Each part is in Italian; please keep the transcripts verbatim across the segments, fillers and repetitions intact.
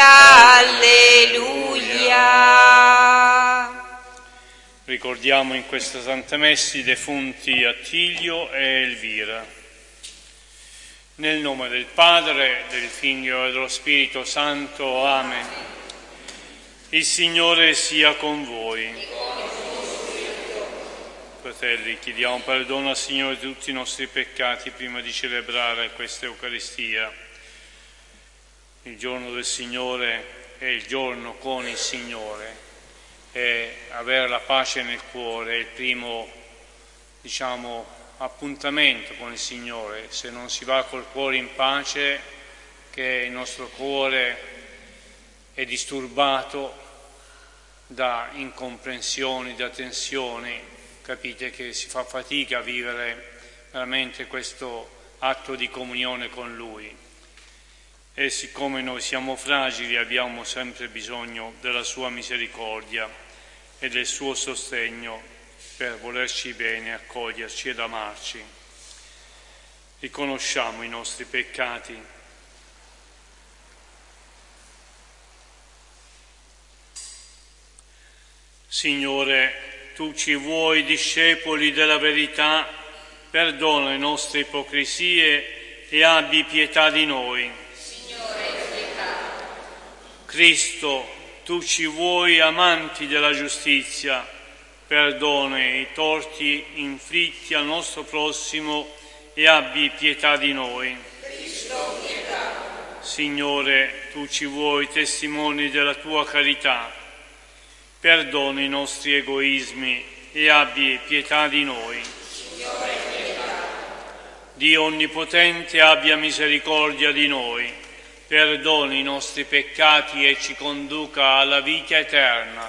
alleluia. Ricordiamo in questa Santa Messa i defunti Attilio e Elvira. Nel nome del Padre, del Figlio e dello Spirito Santo. Amen. Il Signore sia con voi. Fratelli, chiediamo perdono al Signore di tutti i nostri peccati prima di celebrare questa Eucaristia. Il giorno del Signore è il giorno con il Signore. E avere la pace nel cuore è il primo, diciamo, appuntamento con il Signore. Se non si va col cuore in pace, che il nostro cuore è disturbato da incomprensioni, da tensioni, capite che si fa fatica a vivere veramente questo atto di comunione con Lui. E siccome noi siamo fragili, abbiamo sempre bisogno della sua misericordia e del suo sostegno per volerci bene, accoglierci ed amarci. Riconosciamo i nostri peccati. Signore, Tu ci vuoi discepoli della verità, perdona le nostre ipocrisie e abbi pietà di noi. Cristo, Tu ci vuoi amanti della giustizia, perdona i torti inflitti al nostro prossimo e abbi pietà di noi. Cristo, pietà. Signore, Tu ci vuoi testimoni della Tua carità, perdona i nostri egoismi e abbi pietà di noi. Signore, pietà. Dio Onnipotente abbia misericordia di noi, perdoni i nostri peccati e ci conduca alla vita eterna.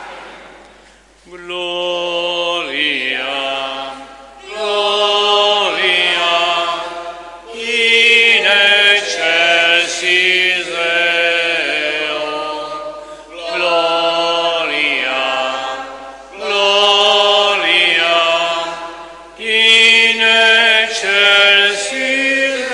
Gloria, gloria, in excelsis Deo. Gloria, gloria, in excelsis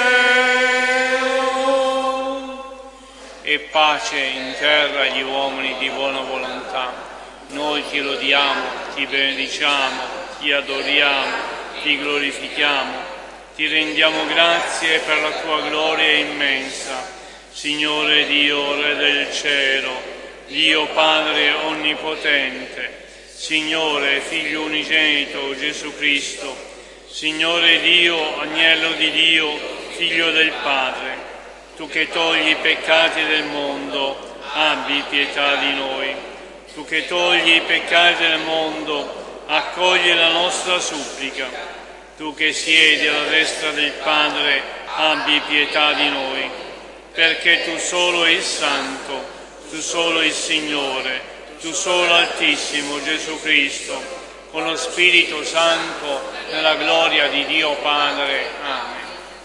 Deo. E pace in terra agli uomini di buona volontà. Noi ti lodiamo, ti benediciamo, ti adoriamo, ti glorifichiamo, ti rendiamo grazie per la tua gloria immensa. Signore Dio, Re del cielo, Dio Padre onnipotente, Signore Figlio unigenito Gesù Cristo, Signore Dio, Agnello di Dio, Figlio del Padre, Tu che togli i peccati del mondo, abbi pietà di noi. Tu che togli i peccati del mondo, accogli la nostra supplica. Tu che siedi alla destra del Padre, abbi pietà di noi. Perché Tu solo il Santo, Tu solo il Signore, Tu solo Altissimo Gesù Cristo, con lo Spirito Santo, nella gloria di Dio Padre. Amen.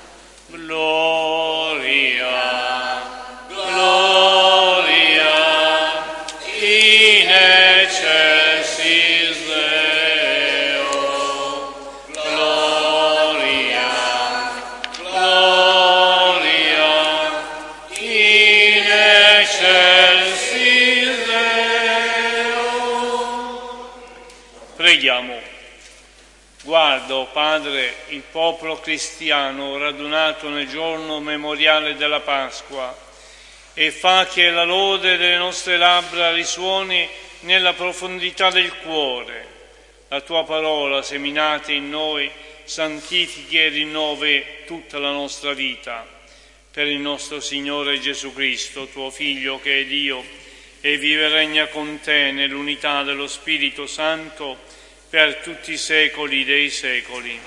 Gloria, gloria, in excelsis Deo. Gloria, gloria, in excelsis Deo. Preghiamo. Guarda, o Padre, il popolo cristiano radunato nel giorno memoriale della Pasqua e fa che la lode delle nostre labbra risuoni nella profondità del cuore. La Tua parola, seminata in noi, santifichi e rinnovi tutta la nostra vita. Per il nostro Signore Gesù Cristo, Tuo Figlio, che è Dio, e vive e regna con Te nell'unità dello Spirito Santo, per tutti i secoli dei secoli.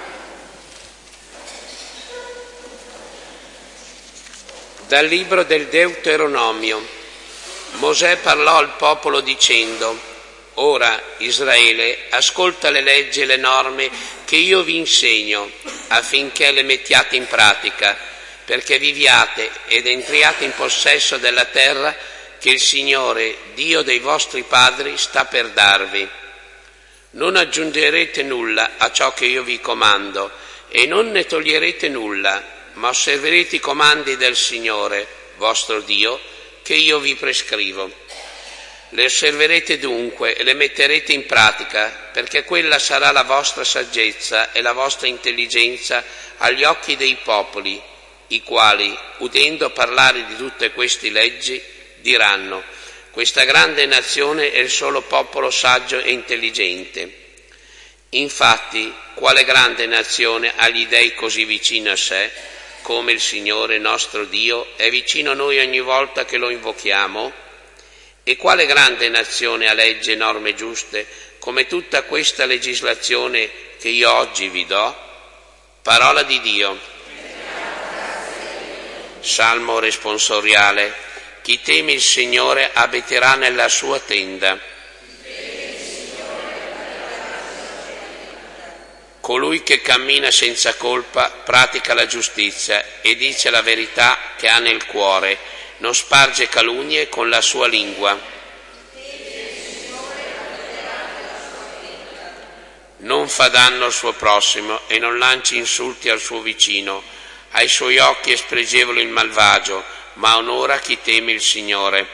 Dal libro del Deuteronomio. Mosè parlò al popolo dicendo: Ora, Israele, ascolta le leggi e le norme che io vi insegno, affinché le mettiate in pratica, perché viviate ed entriate in possesso della terra che il Signore, Dio dei vostri padri, sta per darvi. Non aggiungerete nulla a ciò che io vi comando, e non ne toglierete nulla, ma osserverete i comandi del Signore, vostro Dio, che che io vi prescrivo. Le osserverete dunque e le metterete in pratica, perché quella sarà la vostra saggezza e la vostra intelligenza agli occhi dei popoli, i quali, udendo parlare di tutte queste leggi, diranno: questa grande nazione è il solo popolo saggio e intelligente. Infatti, quale grande nazione ha gli dei così vicino a sé, come il Signore nostro Dio è vicino a noi ogni volta che lo invochiamo? E quale grande nazione ha leggi e norme giuste, come tutta questa legislazione che io oggi vi do? Parola di Dio. Salmo responsoriale. Chi teme il Signore abiterà nella sua tenda. Colui che cammina senza colpa pratica la giustizia e dice la verità che ha nel cuore, non sparge calunnie con la sua lingua. Non fa danno al suo prossimo e non lanci insulti al suo vicino. Ai suoi occhi è spregevole il malvagio, ma onora chi teme il Signore.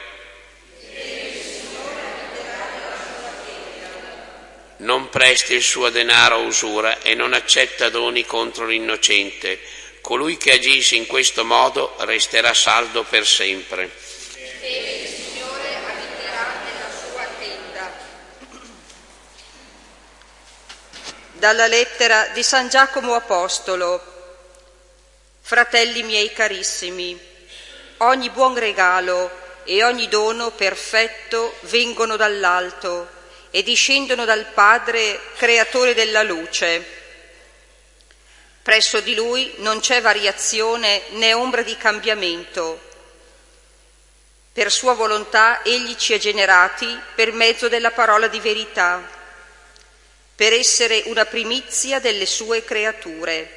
Non presti il suo denaro a usura e non accetta doni contro l'innocente. Colui che agisce in questo modo resterà saldo per sempre. E il Signore abiterà nella sua tenda. Dalla lettera di San Giacomo Apostolo. Fratelli miei carissimi, ogni buon regalo e ogni dono perfetto vengono dall'alto e discendono dal Padre, creatore della luce. Presso di Lui non c'è variazione né ombra di cambiamento. Per sua volontà Egli ci ha generati per mezzo della parola di verità, per essere una primizia delle sue creature.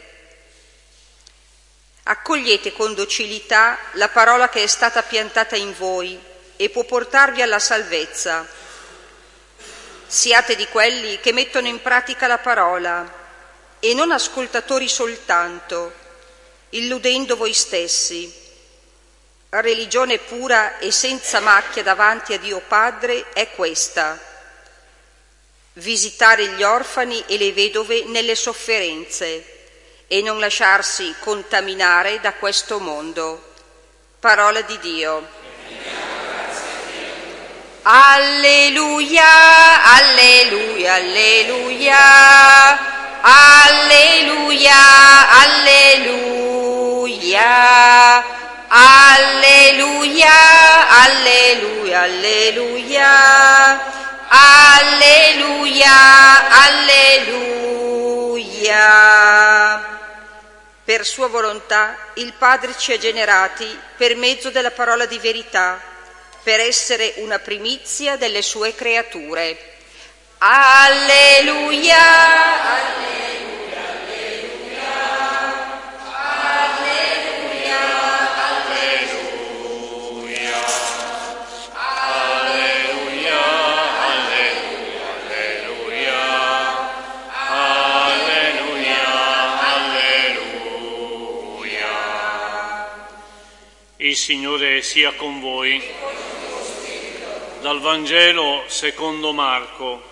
Accogliete con docilità la parola che è stata piantata in voi e può portarvi alla salvezza. Siate di quelli che mettono in pratica la parola e non ascoltatori soltanto, illudendo voi stessi. Religione pura e senza macchia davanti a Dio Padre è questa: visitare gli orfani e le vedove nelle sofferenze e non lasciarsi contaminare da questo mondo. Parola di Dio. Alleluia, alleluia, alleluia, alleluia, alleluia, alleluia, alleluia, alleluia, alleluia, alleluia. Per sua volontà il Padre ci ha generati per mezzo della parola di verità, per essere una primizia delle sue creature. Alleluia, alleluia, alleluia, alleluia, alleluia, Alleluia, alleluia, alleluia, alleluia. Il Signore sia con voi. Dal Vangelo secondo Marco.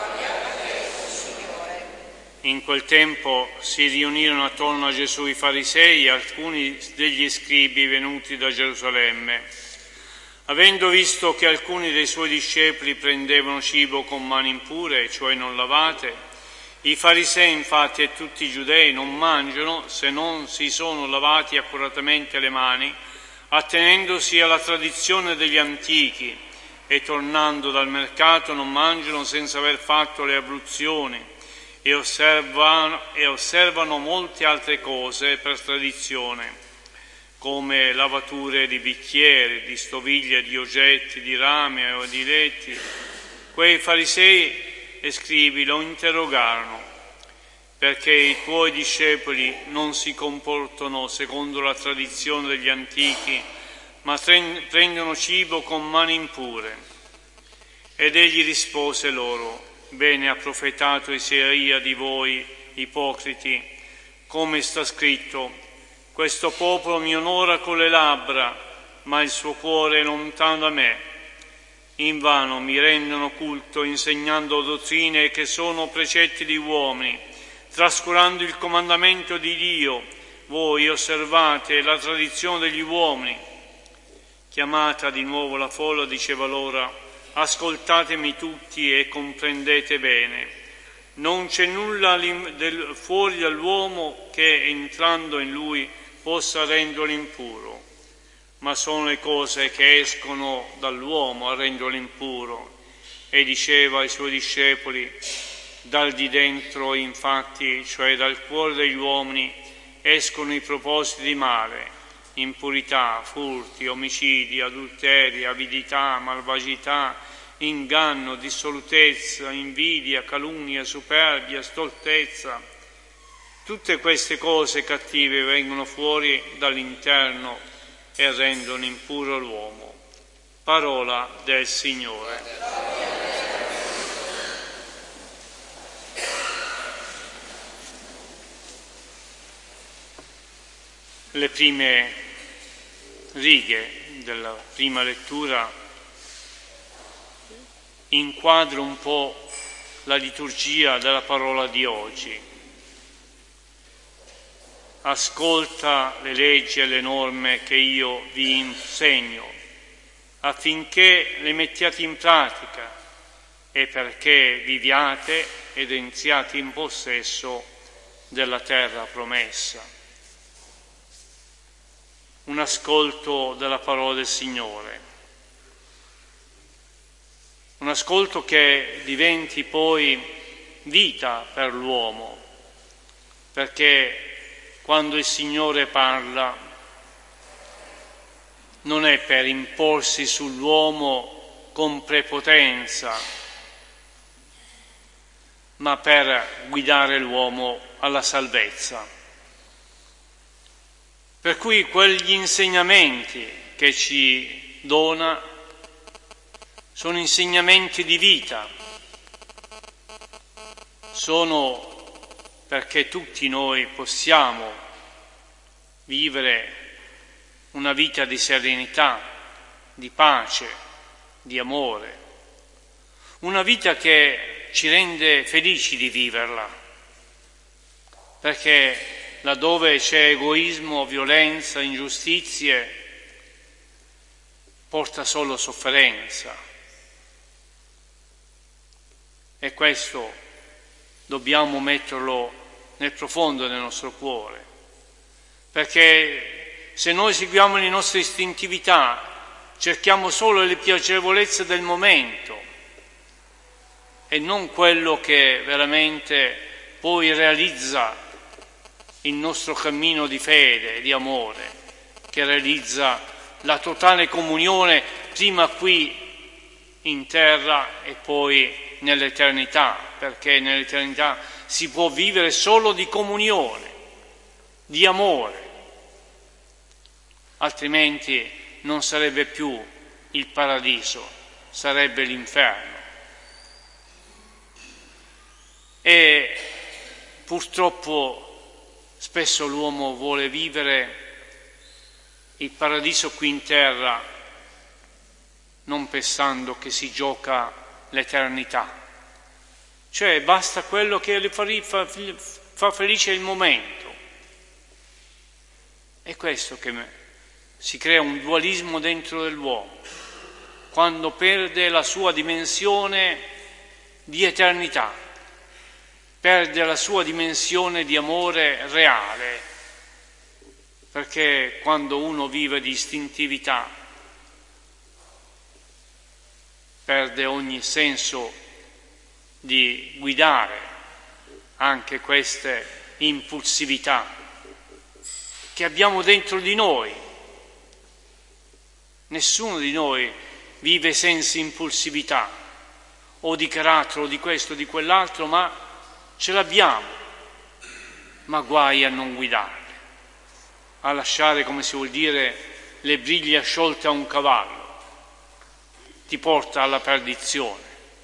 In quel tempo si riunirono attorno a Gesù i farisei e alcuni degli scribi venuti da Gerusalemme. Avendo visto che alcuni dei suoi discepoli prendevano cibo con mani impure, cioè non lavate, i farisei infatti e tutti i giudei non mangiano se non si sono lavati accuratamente le mani, attenendosi alla tradizione degli antichi, e tornando dal mercato non mangiano senza aver fatto le abluzioni e osservano, e osservano molte altre cose per tradizione, come lavature di bicchieri, di stoviglie, di oggetti, di rame o di letti. Quei farisei e scribi lo interrogarono: perché i tuoi discepoli non si comportano secondo la tradizione degli antichi, ma prendono cibo con mani impure? Ed egli rispose loro: bene ha profetato Isaia di voi, ipocriti, come sta scritto: questo popolo mi onora con le labbra, ma il suo cuore è lontano da me. Invano mi rendono culto insegnando dottrine che sono precetti di uomini, trascurando il comandamento di Dio. Voi osservate la tradizione degli uomini. Chiamata di nuovo la folla, diceva loro: ascoltatemi tutti e comprendete bene. Non c'è nulla del, fuori dall'uomo che, entrando in lui, possa renderlo impuro, ma sono le cose che escono dall'uomo a renderlo impuro. E diceva ai suoi discepoli: dal di dentro, infatti, cioè dal cuore degli uomini, escono i propositi di male, impurità, furti, omicidi, adulteri, avidità, malvagità, inganno, dissolutezza, invidia, calunnia, superbia, stoltezza. Tutte queste cose cattive vengono fuori dall'interno e rendono impuro l'uomo. Parola del Signore. Le prime righe della prima lettura inquadra un po' la liturgia della parola di oggi. Ascolta le leggi e le norme che io vi insegno, affinché le mettiate in pratica e perché viviate ed entriate in possesso della terra promessa. Un ascolto della parola del Signore. Un ascolto che diventi poi vita per l'uomo, perché quando il Signore parla non è per imporsi sull'uomo con prepotenza, ma per guidare l'uomo alla salvezza. Per cui quegli insegnamenti che ci dona sono insegnamenti di vita, sono perché tutti noi possiamo vivere una vita di serenità, di pace, di amore, una vita che ci rende felici di viverla, perché laddove c'è egoismo, violenza, ingiustizie, porta solo sofferenza. E questo dobbiamo metterlo nel profondo del nostro cuore, perché se noi seguiamo le nostre istintività, cerchiamo solo le piacevolezze del momento e non quello che veramente poi realizza il nostro cammino di fede, di amore, che realizza la totale comunione prima qui in terra e poi nell'eternità, perché nell'eternità si può vivere solo di comunione, di amore, altrimenti non sarebbe più il paradiso, sarebbe l'inferno. E purtroppo spesso l'uomo vuole vivere il paradiso qui in terra non pensando che si gioca l'eternità, cioè basta quello che le fa, fa felice il momento. È questo che si crea un dualismo dentro dell'uomo, quando perde la sua dimensione di eternità, perde la sua dimensione di amore reale, perché quando uno vive di istintività perde ogni senso di guidare anche queste impulsività che abbiamo dentro di noi. Nessuno di noi vive senza impulsività o di carattere o di questo o di quell'altro, ma ce l'abbiamo, ma guai a non guidarle, a lasciare, come si vuol dire, le briglie sciolte a un cavallo. Ti porta alla perdizione.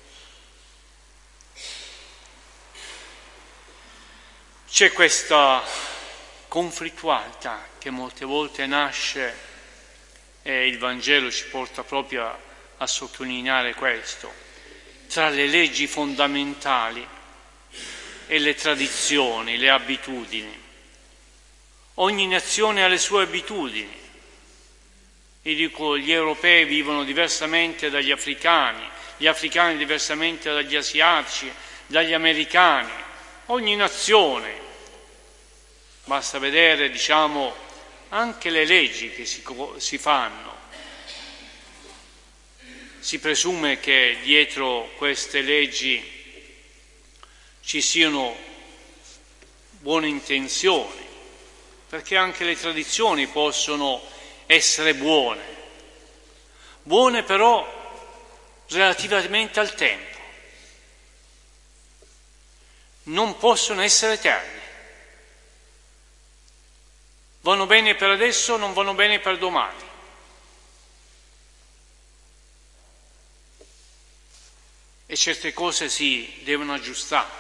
C'è questa conflittualità che molte volte nasce e il Vangelo ci porta proprio a, a sottolineare questo, tra le leggi fondamentali e le tradizioni, le abitudini. Ogni nazione ha le sue abitudini. Io dico, gli europei vivono diversamente dagli africani, gli africani diversamente dagli asiatici, dagli americani. Ogni nazione, basta vedere, diciamo, anche le leggi che si, si fanno. Si presume che dietro queste leggi ci siano buone intenzioni, perché anche le tradizioni possono essere buone, buone però relativamente al tempo, non possono essere eterne, vanno bene per adesso, non vanno bene per domani. E certe cose si devono aggiustare.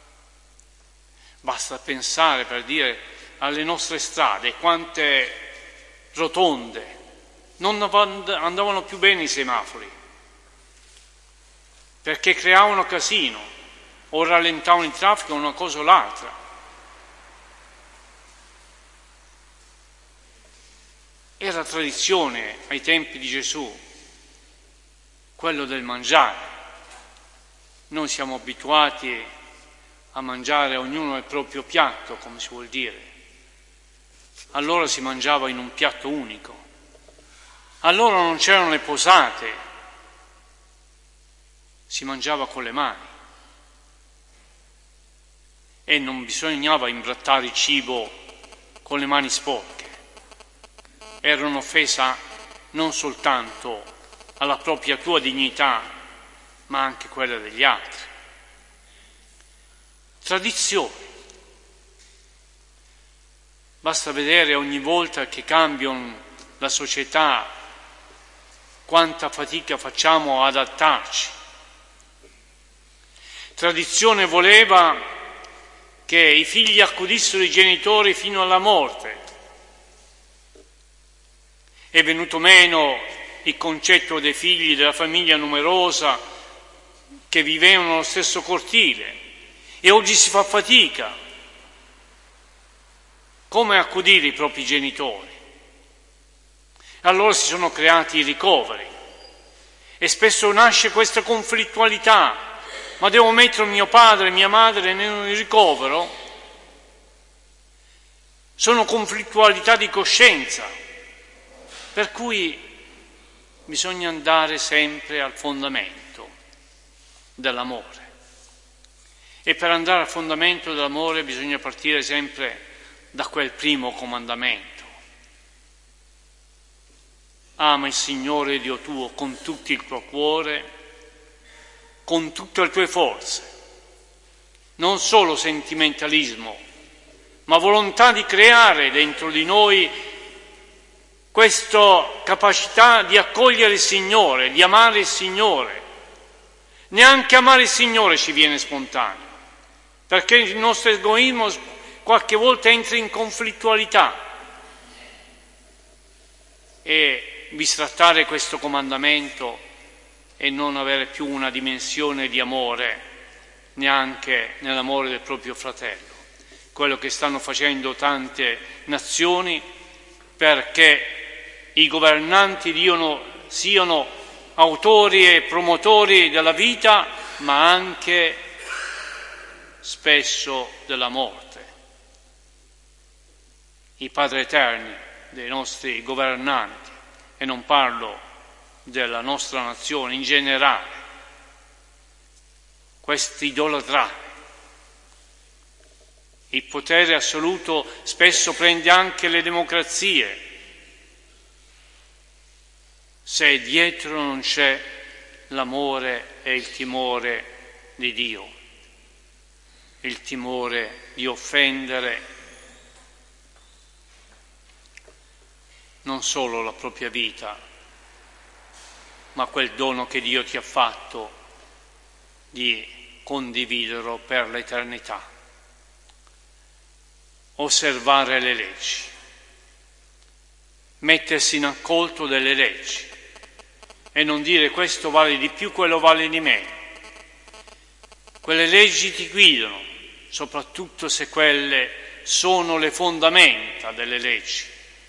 Basta pensare, per dire, alle nostre strade, quante rotonde non andavano più bene i semafori, perché creavano casino o rallentavano il traffico, una cosa o l'altra. Era tradizione ai tempi di Gesù quello del mangiare. Noi siamo abituati a mangiare ognuno il proprio piatto, come si vuol dire. Allora si mangiava in un piatto unico. Allora non c'erano le posate, si mangiava con le mani. E non bisognava imbrattare il cibo con le mani sporche. Era un'offesa non soltanto alla propria tua dignità, ma anche quella degli altri. Tradizioni. Basta vedere ogni volta che cambiano la società quanta fatica facciamo ad adattarci. Tradizione voleva che i figli accudissero i genitori fino alla morte. È venuto meno il concetto dei figli della famiglia numerosa che vivevano nello stesso cortile, e oggi si fa fatica come accudire i propri genitori. Allora si sono creati i ricoveri e spesso nasce questa conflittualità: ma devo mettere mio padre e mia madre nel ricovero? Sono conflittualità di coscienza, per cui bisogna andare sempre al fondamento dell'amore. E per andare al fondamento dell'amore bisogna partire sempre da quel primo comandamento. Ama il Signore Dio tuo con tutto il tuo cuore, con tutte le tue forze. Non solo sentimentalismo, ma volontà di creare dentro di noi questa capacità di accogliere il Signore, di amare il Signore. Neanche amare il Signore ci viene spontaneo, perché il nostro egoismo qualche volta entra in conflittualità. E bistrattare questo comandamento e non avere più una dimensione di amore, neanche nell'amore del proprio fratello. Quello che stanno facendo tante nazioni perché i governanti diano, siano autori e promotori della vita, ma anche spesso della morte. I padri eterni dei nostri governanti, e non parlo della nostra nazione in generale, questo idolatrare. Il potere assoluto spesso prende anche le democrazie, se dietro non c'è l'amore e il timore di Dio, il timore di offendere non solo la propria vita, ma quel dono che Dio ti ha fatto di condividerlo per l'eternità. Osservare le leggi. mettersi in ascolto delle leggi e non dire questo vale di più, quello vale di meno. Quelle leggi ti guidano, soprattutto se quelle sono le fondamenta delle leggi.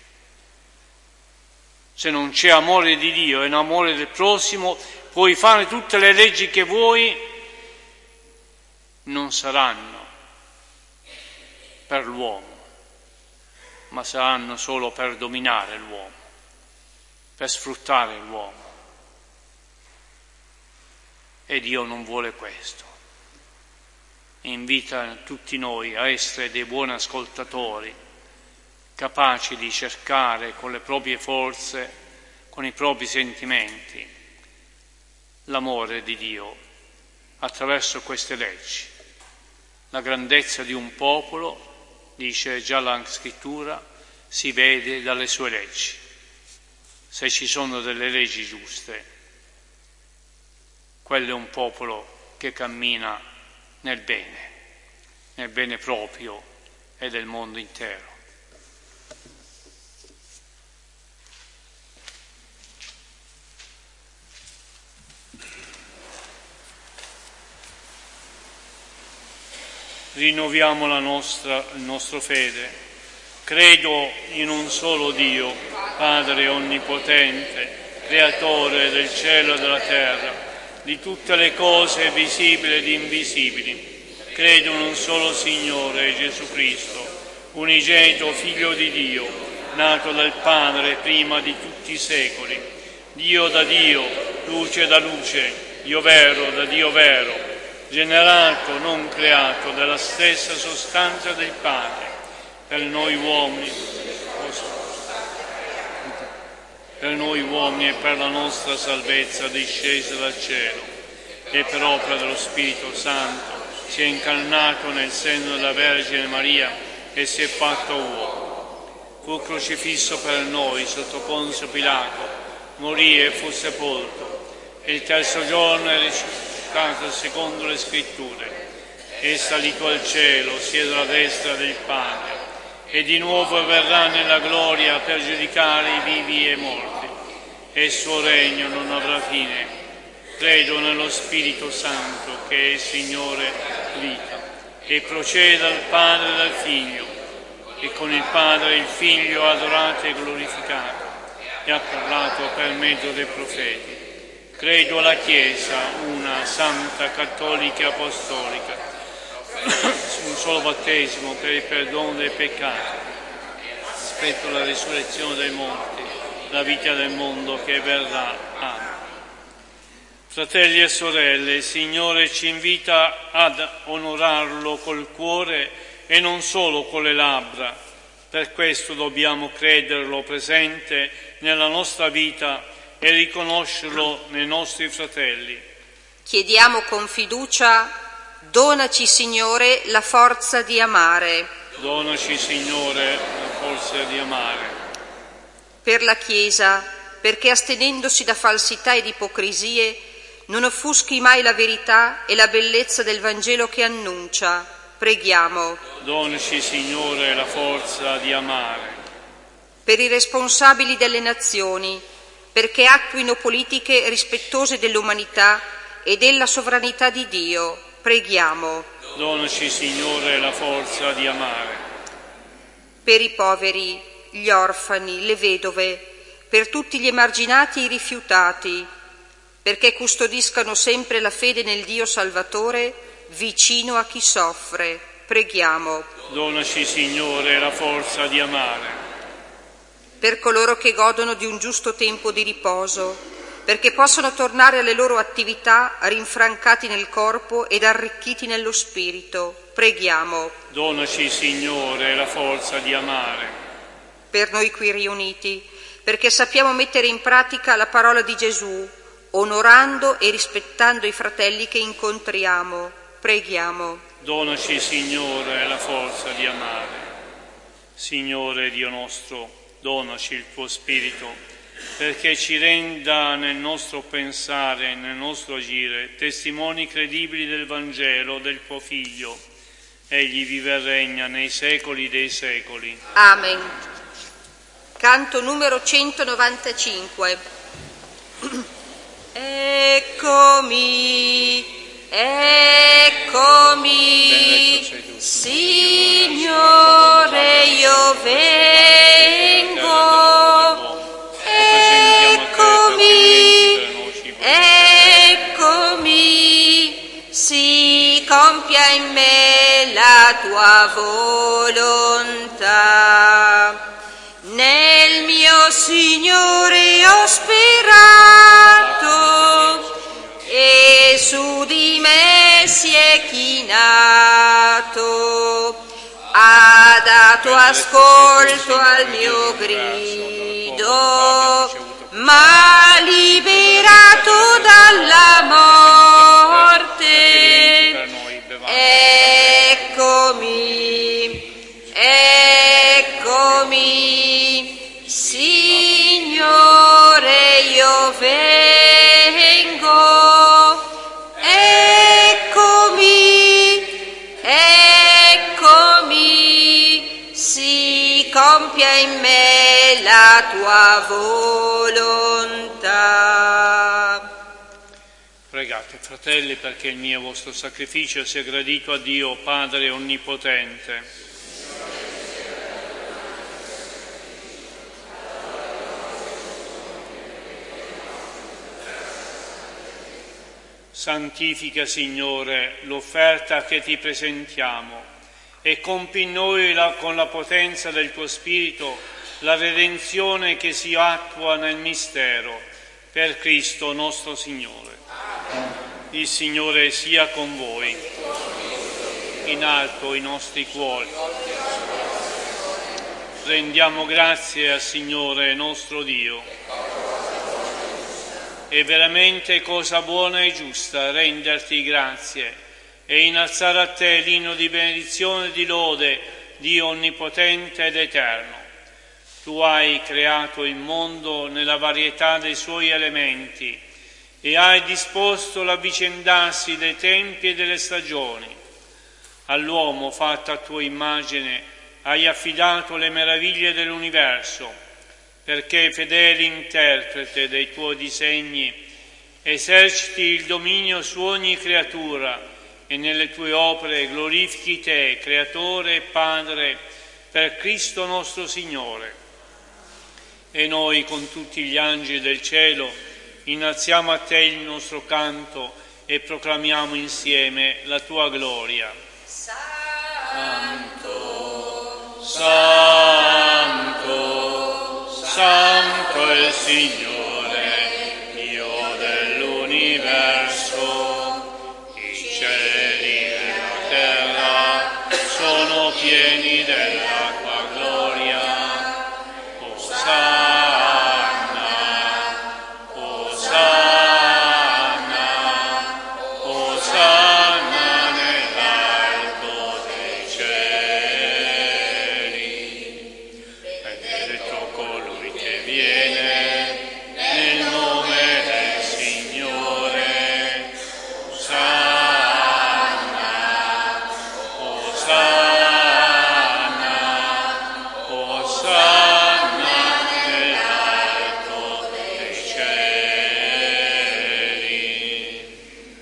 Se non c'è amore di Dio e amore del prossimo, puoi fare tutte le leggi che vuoi, non saranno per l'uomo, ma saranno solo per dominare l'uomo, per sfruttare l'uomo. E Dio non vuole questo. Invita tutti noi a essere dei buoni ascoltatori, capaci di cercare con le proprie forze, con i propri sentimenti, l'amore di Dio attraverso queste leggi. La grandezza di un popolo, dice già la Scrittura, si vede dalle sue leggi. Se ci sono delle leggi giuste, quello è un popolo che cammina nel bene, nel bene proprio e del mondo intero. Rinnoviamo la nostra, il nostro fede. Credo in un solo Dio, Padre onnipotente, Creatore del cielo e della terra, di tutte le cose visibili ed invisibili. Credo in un solo Signore, Gesù Cristo, unigenito Figlio di Dio, nato dal Padre prima di tutti i secoli, Dio da Dio, luce da luce, Dio vero da Dio vero, generato, non creato, dalla stessa sostanza del Padre, per noi uomini, per noi uomini e per la nostra salvezza disceso dal cielo, e per opera dello Spirito Santo si è incarnato nel seno della Vergine Maria e si è fatto uomo. Fu crocifisso per noi sotto Ponzio Pilato, morì e fu sepolto, e il terzo giorno è risuscitato secondo le Scritture, è salito al cielo, siede alla destra del Padre, e di nuovo verrà nella gloria per giudicare i vivi e i morti, e il suo regno non avrà fine. Credo nello Spirito Santo, che è Signore vita, e procede dal Padre e dal Figlio, e con il Padre e il Figlio adorato e glorificato, e ha parlato per mezzo dei profeti. Credo alla Chiesa, una, santa, cattolica e apostolica, un solo battesimo per il perdono dei peccati, aspetto la risurrezione dei morti, la vita del mondo che verrà. Amen. Fratelli e sorelle, il Signore ci invita ad onorarlo col cuore e non solo con le labbra. Per questo dobbiamo crederlo presente nella nostra vita e riconoscerlo nei nostri fratelli. Chiediamo con fiducia: donaci, Signore, la forza di amare. Donaci, Signore, la forza di amare. Per la Chiesa, perché astenendosi da falsità ed ipocrisie non offuschi mai la verità e la bellezza del Vangelo che annuncia, preghiamo. Donaci, Signore, la forza di amare. Per i responsabili delle nazioni, perché attuino politiche rispettose dell'umanità e della sovranità di Dio, preghiamo. Donaci, Signore, la forza di amare. Per i poveri, gli orfani, le vedove, per tutti gli emarginati e i rifiutati, perché custodiscano sempre la fede nel Dio Salvatore, vicino a chi soffre, preghiamo. Donaci, Signore, la forza di amare. Per coloro che godono di un giusto tempo di riposo, perché possano tornare alle loro attività rinfrancati nel corpo ed arricchiti nello spirito, preghiamo. Donaci, Signore, la forza di amare. Per noi qui riuniti, perché sappiamo mettere in pratica la parola di Gesù, onorando e rispettando i fratelli che incontriamo, preghiamo. Donaci, Signore, la forza di amare. Signore Dio nostro, donaci il tuo Spirito, perché ci renda nel nostro pensare, nel nostro agire, testimoni credibili del Vangelo del tuo Figlio. Egli vive e regna nei secoli dei secoli. Amen. canto numero centonovantacinque. Eccomi, eccomi, Signore, io vengo. Eccomi, eccomi, si compia in me la tua volontà. Nel mio Signore ho sperato e su di me si è chinato. Ha dato ascolto al mio grido, m'ha liberato dalla morte. Eccomi, eccomi, Signore, io vengo. Eccomi, eccomi, si compia in me la tua volontà. Pregate, fratelli, perché il mio e vostro sacrificio sia gradito a Dio, Padre Onnipotente. Santifica, Signore, l'offerta che ti presentiamo e compi in noi la, con la potenza del tuo Spirito la redenzione che si attua nel mistero, per Cristo nostro Signore. Il Signore sia con voi. In alto i nostri cuori. Rendiamo grazie al Signore nostro Dio. È veramente cosa buona e giusta renderti grazie e innalzare a te l'inno di benedizione e di lode, Dio onnipotente ed eterno. Tu hai creato il mondo nella varietà dei suoi elementi e hai disposto l'avvicendarsi dei tempi e delle stagioni. All'uomo fatto a tua immagine hai affidato le meraviglie dell'universo, perché fedele interprete dei tuoi disegni eserciti il dominio su ogni creatura e nelle tue opere glorifichi te, Creatore e Padre, per Cristo nostro Signore. E noi con tutti gli angeli del cielo innalziamo a te il nostro canto e proclamiamo insieme la tua gloria. Santo, Santo, Santo è il Signore, Dio dell'universo. I cieli e la terra sono pieni della tua gloria. Osanna, Osanna, Osanna nell'alto dei cieli. Benedetto colui che viene nel nome del Signore. Osanna, Osanna, Osanna nell'alto dei cieli.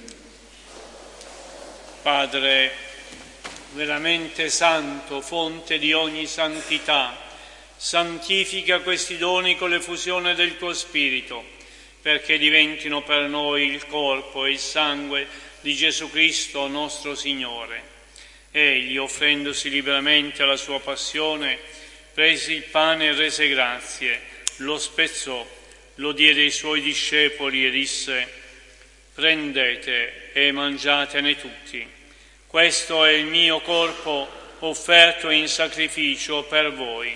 Padre veramente santo, fonte di ogni santità, santifica questi doni con l'effusione del tuo Spirito, perché diventino per noi il corpo e il sangue di Gesù Cristo nostro Signore. Egli, offrendosi liberamente alla sua passione, prese il pane e rese grazie, lo spezzò, lo diede ai suoi discepoli e disse: prendete e mangiatene tutti. Questo è il mio corpo offerto in sacrificio per voi.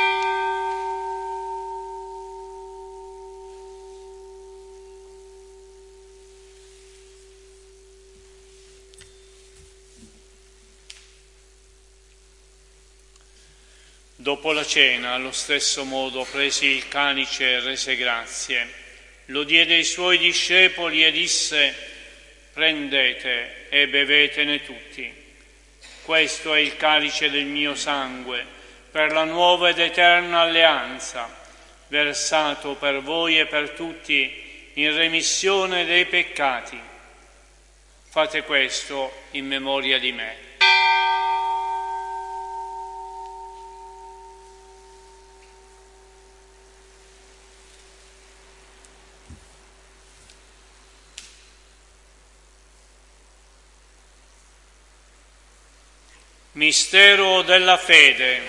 Dopo la cena, allo stesso modo, prese il calice e rese grazie, lo diede ai suoi discepoli e disse: prendete e bevetene tutti. Questo è il calice del mio sangue, per la nuova ed eterna alleanza, versato per voi e per tutti in remissione dei peccati. Fate questo in memoria di me. Mistero della fede.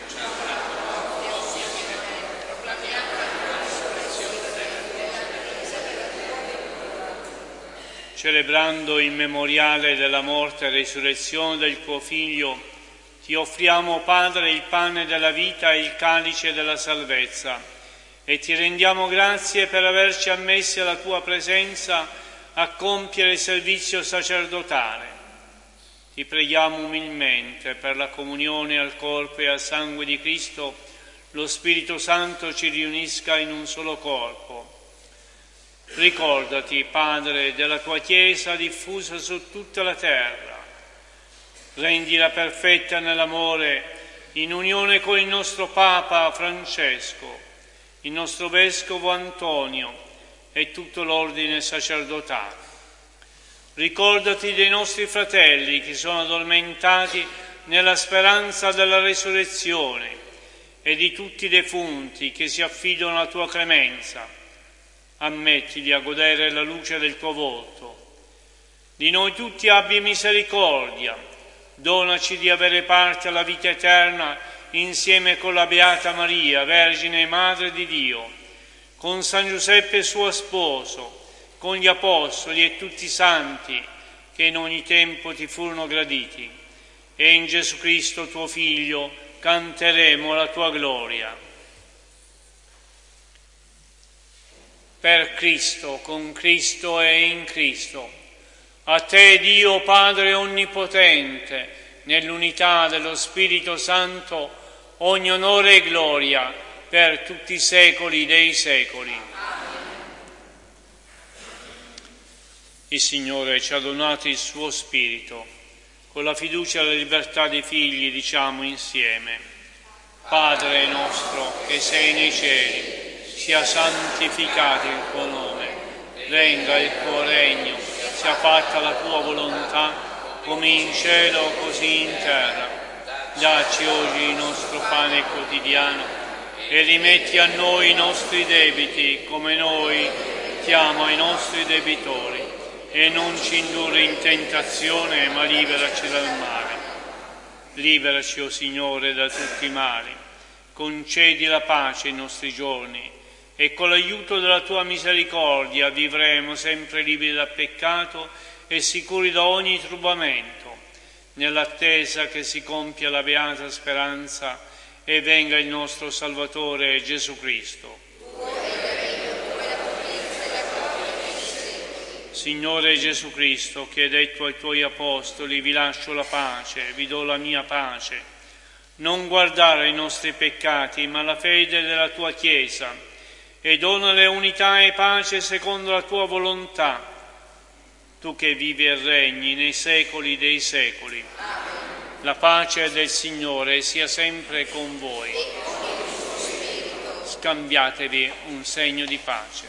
Celebrando il memoriale della morte e resurrezione del tuo Figlio, ti offriamo, Padre, il pane della vita e il calice della salvezza, e ti rendiamo grazie per averci ammessi alla tua presenza a compiere il servizio sacerdotale. Ti preghiamo umilmente per la comunione al corpo e al sangue di Cristo, lo Spirito Santo ci riunisca in un solo corpo. Ricordati, Padre, della tua Chiesa diffusa su tutta la terra. Rendila perfetta nell'amore, in unione con il nostro Papa Francesco, il nostro Vescovo Antonio e tutto l'ordine sacerdotale. Ricordati dei nostri fratelli che sono addormentati nella speranza della resurrezione e di tutti i defunti che si affidano alla tua clemenza. Ammettili a godere la luce del tuo volto. Di noi tutti abbi misericordia, donaci di avere parte alla vita eterna insieme con la Beata Maria, Vergine e Madre di Dio, con San Giuseppe suo sposo, con gli Apostoli e tutti i santi che in ogni tempo ti furono graditi, e in Gesù Cristo tuo Figlio canteremo la tua gloria. Per Cristo, con Cristo e in Cristo, a te Dio Padre Onnipotente, nell'unità dello Spirito Santo, ogni onore e gloria per tutti i secoli dei secoli. Il Signore ci ha donato il suo Spirito. Con la fiducia e la libertà dei figli diciamo insieme: Padre nostro che sei nei cieli, sia santificato il tuo nome, venga il tuo regno, sia fatta la tua volontà, come in cielo così in terra. Dacci oggi il nostro pane quotidiano e rimetti a noi i nostri debiti, come noi diamo ai nostri debitori. E non ci indurre in tentazione, ma liberaci dal male. Liberaci, o Signore, da tutti i mali. Concedi la pace ai nostri giorni e con l'aiuto della tua misericordia vivremo sempre liberi dal peccato e sicuri da ogni turbamento, nell'attesa che si compia la beata speranza e venga il nostro Salvatore Gesù Cristo. Signore Gesù Cristo, che hai detto ai tuoi apostoli: vi lascio la pace, vi do la mia pace, non guardare i nostri peccati, ma la fede della tua Chiesa, e donale unità e pace secondo la tua volontà, tu che vivi e regni nei secoli dei secoli. La pace del Signore sia sempre con voi. Scambiatevi un segno di pace.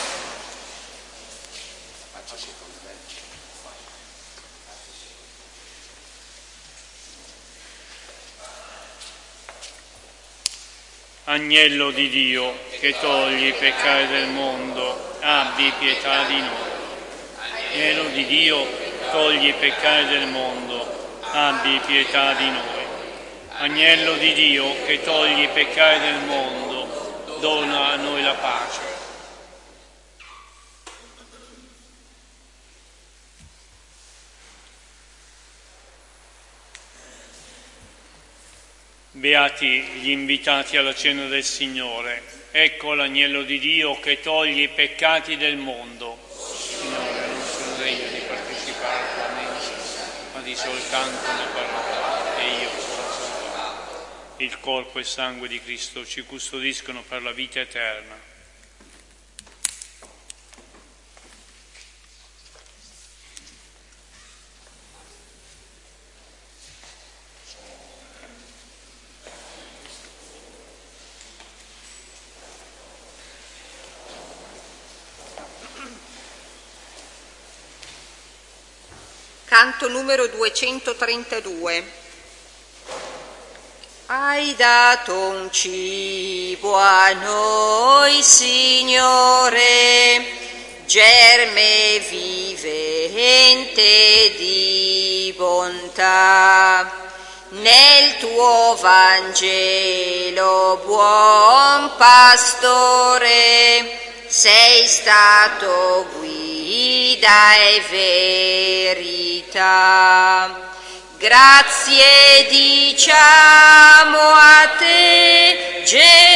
Agnello di Dio, che togli i peccati del mondo, abbi pietà di noi. Agnello di Dio, togli i peccati del mondo, abbi pietà di noi. Agnello di Dio, che togli i peccati del mondo, dona a noi la pace. Beati gli invitati alla cena del Signore. Ecco l'agnello di Dio che toglie i peccati del mondo. Signore, non sono degno di partecipare alla tua mensa, ma di soltanto una parola e io sarò salvato. Il corpo e il sangue di Cristo ci custodiscono per la vita eterna. Canto numero duecentotrentadue. Hai dato un cibo a noi, Signore, germe vivente di bontà. Nel tuo Vangelo, buon pastore, sei stato guida e verità. Grazie diciamo a te,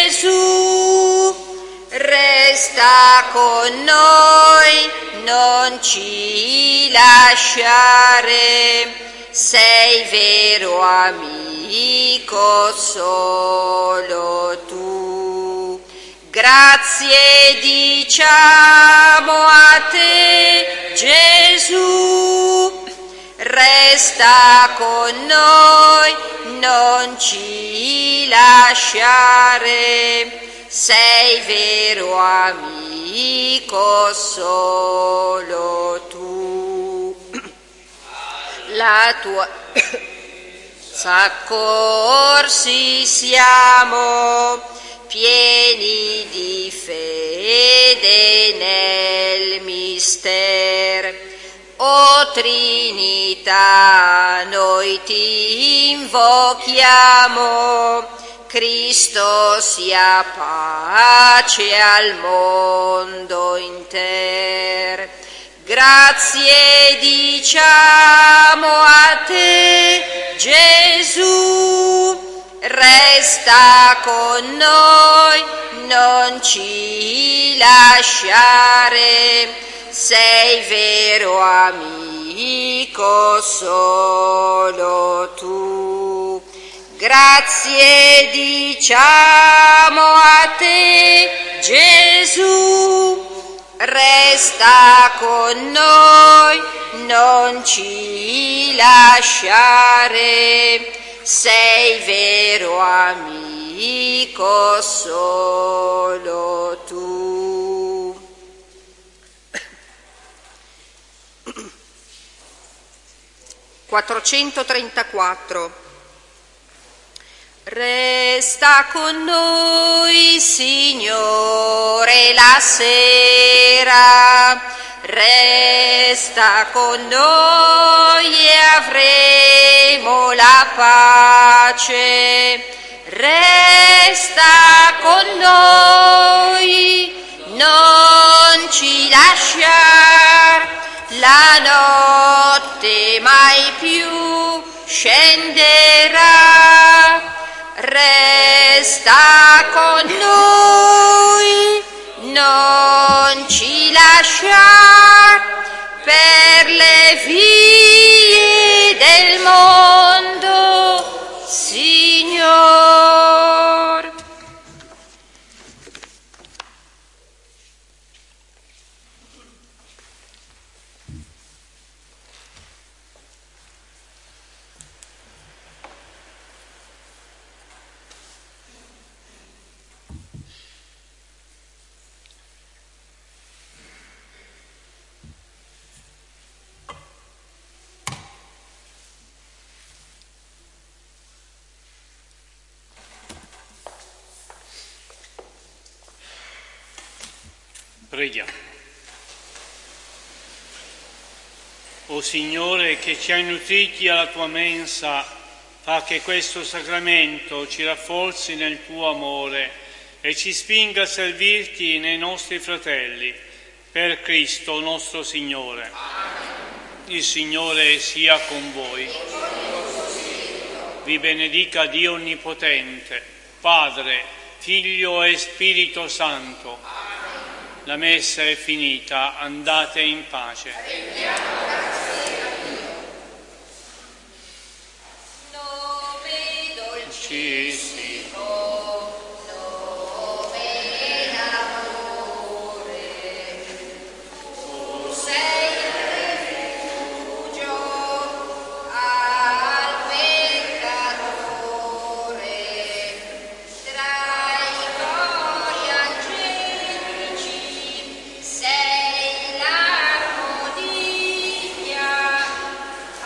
Gesù, resta con noi, non ci lasciare. Sei vero amico solo tu. Grazie diciamo a te, Gesù, resta con noi, non ci lasciare. Sei vero amico solo tu. La tua soccorsi siamo, pieni di fede nel mister. O Trinità, noi ti invochiamo, Cristo sia pace al mondo inter. Grazie diciamo a te, Gesù, resta con noi, non ci lasciare. Sei vero amico solo tu. Grazie diciamo a te, Gesù, resta con noi, non ci lasciare. Sei vero amico solo tu. quattrocentotrentaquattro. Resta con noi, Signore, la sera, resta con noi e avremo la pace. Resta con noi, non ci lasciar la notte mai più scenderà. Resta con noi, non ci lasciar per le vie del mondo, Signor. Preghiamo. O Signore, che ci hai nutriti alla tua mensa, fa che questo sacramento ci rafforzi nel tuo amore e ci spinga a servirti nei nostri fratelli, per Cristo nostro Signore. Il Signore sia con voi. Vi benedica Dio Onnipotente, Padre, Figlio e Spirito Santo. La messa è finita, andate in pace. Nome dolcissimo, nome d'amore, tu sei il refugio al peccatore, tra i cori angelici sei l'armonia.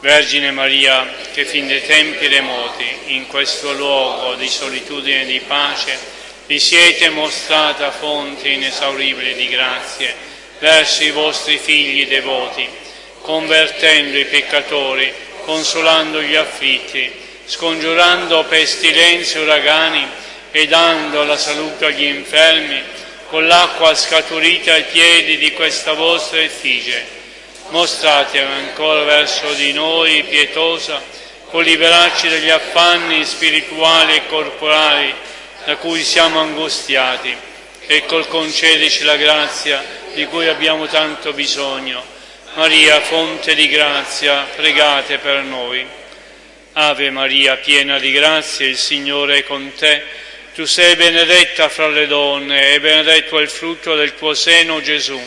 Vergine Maria, che fin dai tempi remoti, in questo luogo di solitudine e di pace, vi siete mostrata fonte inesauribile di grazie verso i vostri figli devoti, convertendo i peccatori, consolando gli afflitti, scongiurando pestilenze e uragani e dando la salute agli infermi, con l'acqua scaturita ai piedi di questa vostra effigie. Mostratevi ancora verso di noi pietosa, con liberarci dagli affanni spirituali e corporali da cui siamo angustiati, e col concederci la grazia di cui abbiamo tanto bisogno. Maria, fonte di grazia, pregate per noi. Ave Maria, piena di grazia, il Signore è con te. Tu sei benedetta fra le donne e benedetto è il frutto del tuo seno, Gesù.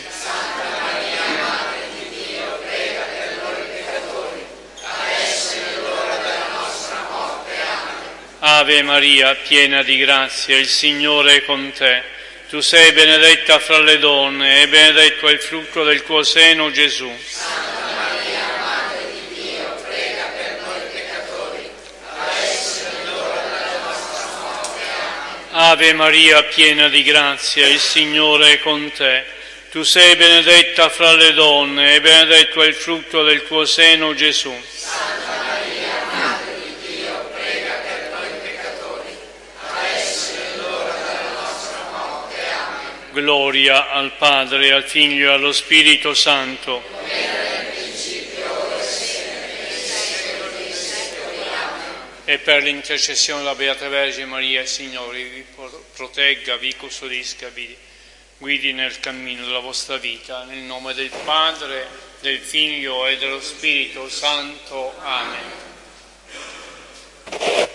Ave Maria, piena di grazia, il Signore è con te. Tu sei benedetta fra le donne e benedetto è il frutto del tuo seno, Gesù. Santa Maria, Madre di Dio, prega per noi peccatori, adesso è l'ora della nostra morte. Amen. Ave Maria, piena di grazia, il Signore è con te. Tu sei benedetta fra le donne e benedetto è il frutto del tuo seno, Gesù. Santa Maria, Madre di Dio, prega per noi peccatori, adesso è l'ora della nostra morte. Amen. Gloria al Padre, al Figlio e allo Spirito Santo. Come era nel principio, ora e sempre, nei secoli dei secoli. Amen. E per l'intercessione della Beata Vergine Maria, Signore, vi protegga, vi custodisca, vi guidi nel cammino della vostra vita, nel nome del Padre, del Figlio e dello Spirito Santo. Amen.